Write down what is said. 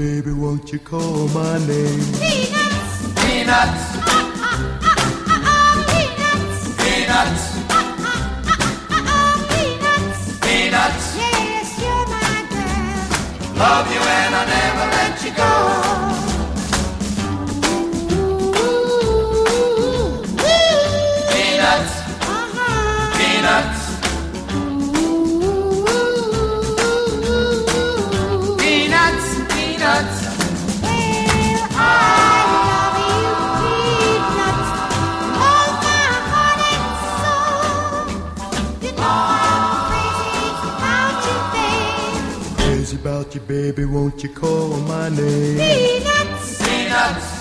baby, won't you call my name? Peanuts. Peanuts. Peanuts. Peanuts. Peanuts. Peanuts. Yes, you're my girl. Love you and I'll never let you go. Peanuts. Peanuts. Peanuts. Peanuts. Well, I love you, peanuts. Oh, my heart and soul. You know I'm crazy about you, babe. Crazy about you, baby, won't you call my name? Peanuts. Peanuts.